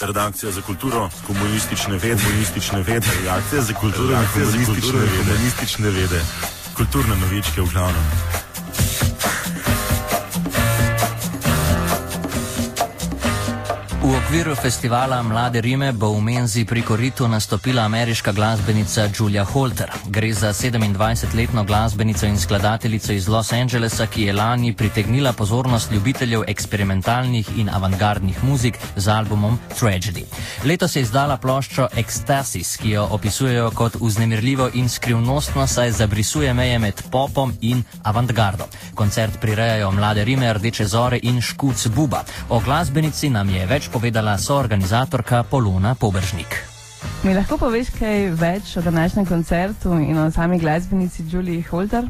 Redakcija za kulturo, komunistične vede. Redakcija za kulturo in komunistične vede. Kulturne novičke v glavnem. V okviru festivala Mlade Rime bo v Menzi pri koritu nastopila ameriška glasbenica Julia Holter. Gre za 27-letno glasbenico in skladateljico iz Los Angelesa, ki je lani pritegnila pozornost ljubiteljev eksperimentalnih in avantgardnih muzik z albumom Tragedy. Letos je izdala ploščo Ecstasis, ki jo opisujejo kot vznemirljivo in skrivnostno, saj zabrisuje meje med popom in avantgardo. Koncert prirejajo Mlade Rime, Rdeče zore in Škuc Buba. O glasbenici nam je več povedala soorganizatorka Polona Poberžnik. Mi lahko poveš kaj več o današnjem koncertu in o sami glasbenici Julii Holter?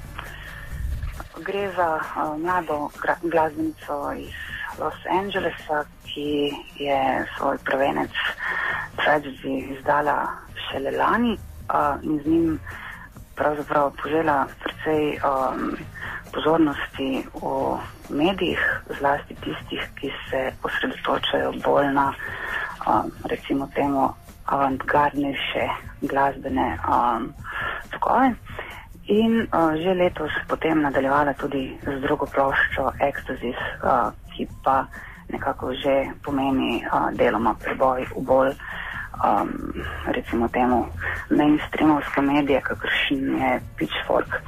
Gre za mlado glasbenico iz Los Angelesa, ki je svoj prvenec Tragedy izdala šele lani in z njim pravzaprav požela precej pozornosti v medijih, zlasti tistih, ki se osredotočajo bolj na, recimo temu, avantgardnejše glasbene tokove. In že letos potem nadaljevala tudi z drugo ploščo Ecstasis, ki pa nekako že pomeni deloma preboj v bolj, recimo temu, mainstreamovske medije, kakršen je Pitchfork.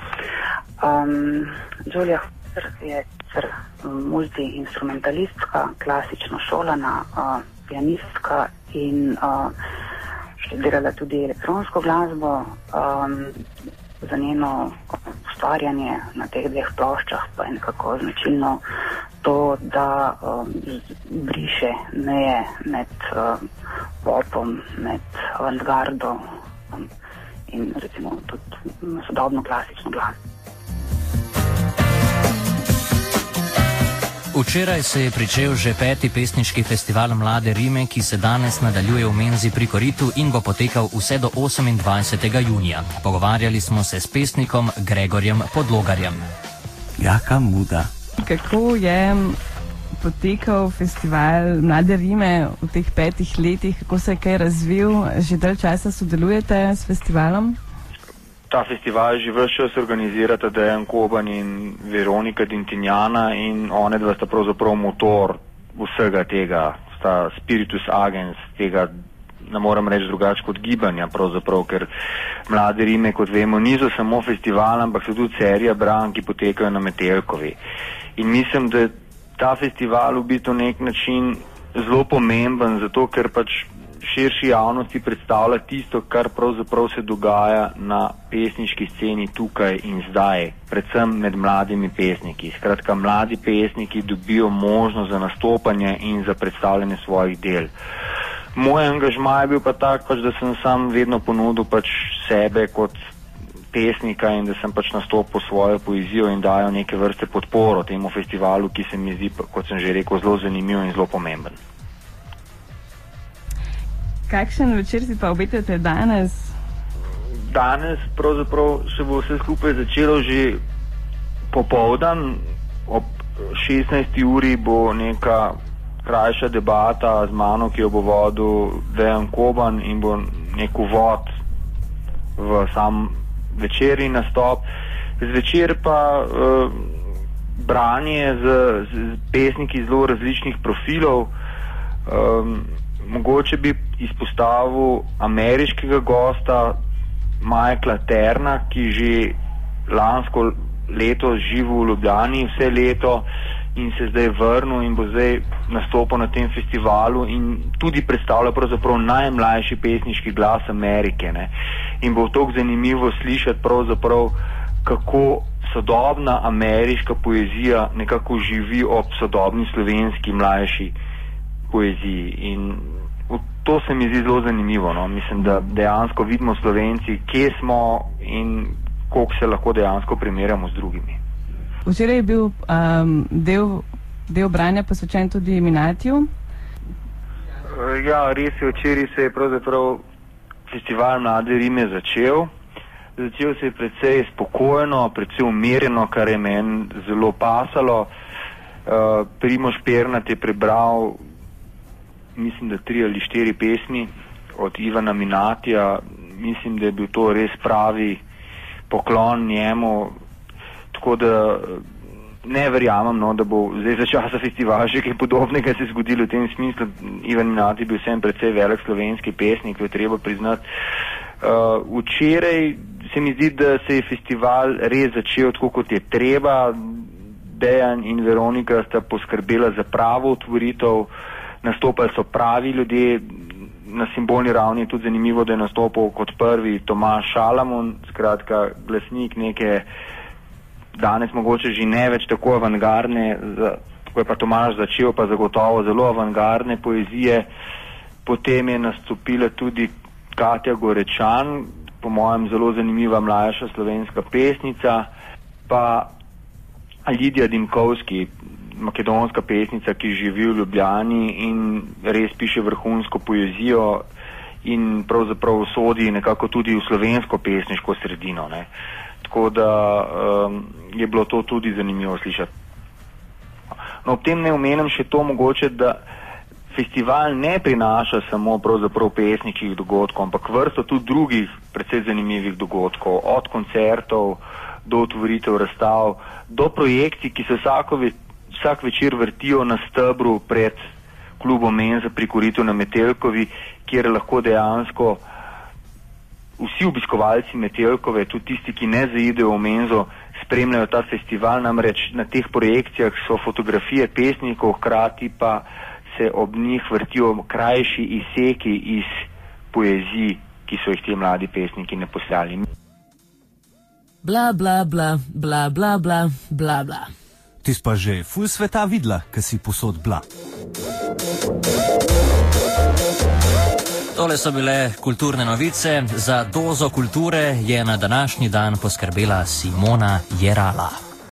Julia Holter je multi-instrumentalistka, klasično šolana, pianistka in študirala tudi elektronsko glasbo. Za njeno ustvarjanje na teh dveh ploščah pa je nekako značilno to, da briše meje med popom, med avantgardo in recimo tudi sodobno klasično glasbo. Včeraj se je pričel že 5. pesniški festival Mlade Rime, ki se danes nadaljuje v Menzi pri koritu in bo potekal vse do 28. junija. Pogovarjali smo se s pesnikom Gregorjem Podlogarjem. Jaka muda. Kako je potekal festival Mlade Rime v teh 5 letih? Kako se je kaj razvil? Že dalj časa sodelujete s festivalom? Ta festival že ves čas organizirata Dejan Koban in Veronika Dintinjana in one dva sta pravzaprav motor vsega tega, sta spiritus agens tega, ne moram reči drugače kot gibanja pravzaprav, ker Mlade Rime, kot vemo, niso samo festival, ampak so tudi serija branj, ki potekajo na Metelkovi. In mislim, da je ta festival v bistvu nek način zelo pomemben, zato ker pač širši javnosti predstavlja tisto, kar pravzaprav se dogaja na pesniški sceni tukaj in zdaj, predvsem med mladimi pesniki. Skratka, mladi pesniki dobijo možnost za nastopanje in za predstavljanje svojih del. Moj angažmaj je bil pa tak, pač, da sem sam vedno ponudil pač sebe kot pesnika in da sem pač nastopil svojo poezijo in dajal neke vrste podporo temu festivalu, ki se mi zdi, kot sem že rekel, zelo zanimiv in zelo pomemben. Kakšen večer si pa obetate danes? Danes pravzaprav se bo vse skupaj začelo že popoldan. Ob 16. uri bo neka krajša debata z mano, ki jo bo vodil Dejan Koban in bo nek uvod v sam večerni nastop. Zvečer pa branje z pesniki zelo različnih profilov. Mogoče bi izpostavil ameriškega gosta Michaela Terna, ki že lansko leto živi v Ljubljani vse leto in se zdaj vrnil in bo zdaj nastopil na tem festivalu in tudi predstavlja pravzaprav najmlajši pesniški glas Amerike, ne. In bo toliko zanimivo slišati pravzaprav, kako sodobna ameriška poezija nekako živi ob sodobni slovenski mlajši poeziji. In to se mi zdi zelo zanimivo, no. Mislim, da dejansko vidimo Slovenci, kje smo in koliko se lahko dejansko primerjamo z drugimi. Včeraj je bil del branja posvečen tudi Minatiju. Ja, res je, včeraj se je pravzaprav festival Mlade Rime začel. Začel se je precej spokojno, precej umirjeno, kar je meni zelo pasalo. Primož Pernat je prebral mislim, da 3 ali 4 pesmi od Ivana Minatija. Mislim, da je bil to res pravi poklon njemu, tako da ne verjamem, no, da bo zdaj za časa festivala še kaj podobnega se zgodilo v tem smislu. Ivan Minati bil vsem precej velik slovenski pesnik, to je treba priznati. Včeraj se mi zdi, da se je festival res začel tako, kot je treba. Dejan in Veronika sta poskrbela za pravo otvoritev, nastopali so pravi ljudje. Na simbolni ravni je tudi zanimivo, da je nastopil kot prvi Tomaž Šalamun, skratka glasnik neke danes mogoče že ne več tako avantgardne, tako je pa Tomaž začel, pa zagotovo zelo avantgardne poezije. Potem je nastopila tudi Katja Gorečan, po mojem zelo zanimiva mlajša slovenska pesnica, pa Lidija Dimkovski, makedonska pesnica, ki živi v Ljubljani in res piše vrhunsko poezijo in pravzaprav sodi nekako tudi v slovensko pesniško sredino, ne. Tako da je bilo to tudi zanimivo slišati. No, ob tem ne omenim še to mogoče, da festival ne prinaša samo pravzaprav pesniških dogodkov, ampak vrsto tudi drugih precej zanimivih dogodkov, od koncertov do otvoritev razstav, do projekcij, ki se vsak večer vrtijo na stebru pred klubom Menza pri Koritu na Metelkovi, kjer lahko dejansko vsi obiskovalci Metelkove, tudi tisti, ki ne zaidejo v Menzo, spremljajo ta festival. Namreč na teh projekcijah so fotografije pesnikov, hkrati pa se ob njih vrtijo krajši izseki iz poezij, ki so jih ti mladi pesniki naposlali. Bla, bla, bla, bla, bla, bla, bla, bla. Ti pa že ful sveta videla, ki si posod bla. Tole so bile kulturne novice. Za dozo kulture je na današnji dan poskrbela Simona Jerala.